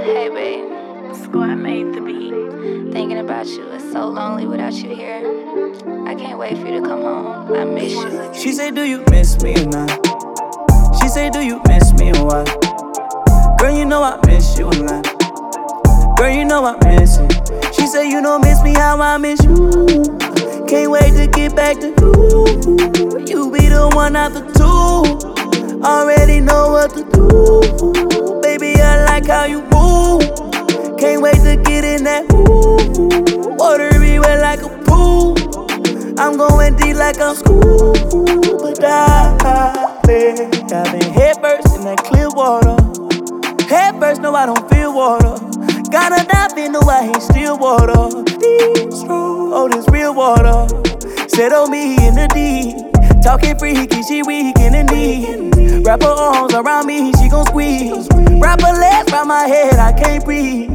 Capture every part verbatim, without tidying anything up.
Hey babe, Squad made the beat. Thinking about you, it's so lonely without you here. I can't wait for you to come home, I miss you. She say, do you miss me or not? She say, do you miss me or what? Girl, you know I miss you a lot. Girl, you know I miss it. She say, you don't miss me how I miss you. Can't wait to get back to you. You be the one out the two. Already know what to do. Baby, I like how you move. Can't wait to get in that ooh. Water be wet like a pool. I'm going deep like I'm school. But I, I've been head first in that clear water. Head first, no, I don't feel water. Gotta dive in, no, I ain't still water. Deep strong, oh, this real water. Settle me in the deep. Talking freaky, she weak in the knee. Wrap her arms around me, she gon' squeeze. Wrap her legs round my head, I can't breathe.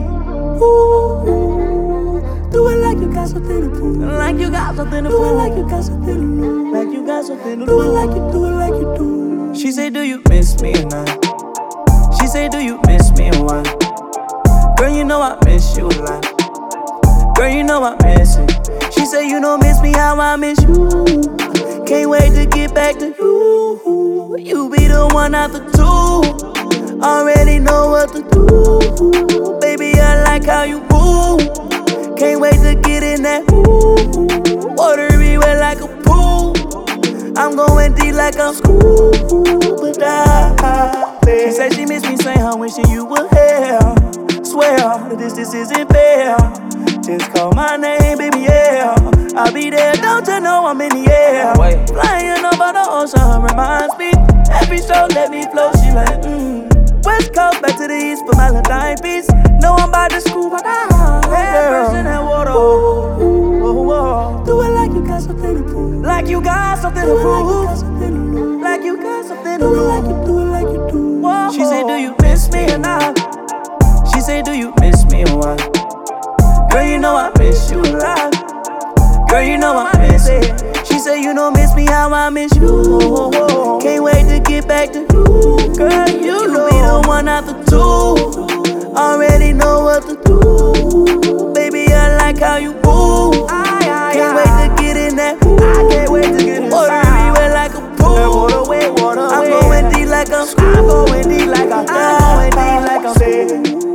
Ooh, do it like you got something to prove. Like you got something to prove. Do it like you got something to lose. Like you got something to do. Do it like you do it like you do. She say, do you miss me or not? She say, do you miss me or what? Girl, you know I miss you a lot. Girl, you know I miss it. She say, you don't miss me how I miss you. Can't wait to get back to you. You be the one out the two. Already know what to do. Baby, I like how you move. Can't wait to get in that ooh. Water be wet like a pool. I'm going deep like I'm school. But I, she said she miss me, saying her wishing you were here. Swear that this, this isn't fair. Just call my name, baby, yeah. I'll be there, don't you know I'm in the air. Wait. Flying over the ocean reminds me. Every show let me flow, she like, mmm. West Coast back to the east for Valentine's Beach. Know I'm by the school, but I head in that water. Oh, oh, oh. Do it like you got something to prove. Like you got something to prove. Like you got something to lose. Do it like you do it like you do. Whoa. She say, do you miss me or not? She say, do you miss me or what? Girl, you know I miss you a lot. Girl, you know I miss it. She say, you don't miss me how I miss you. Can't wait to get back to you. Girl, you, you know be the one out the two. Already know what to do. Baby, I like how you move. Can't wait to get in that ooh. I can't wait to get in. Water be wet like a pool. Water wet, water I'm going deep like I'm school. I'm going deep like I'm I'm going deep like I'm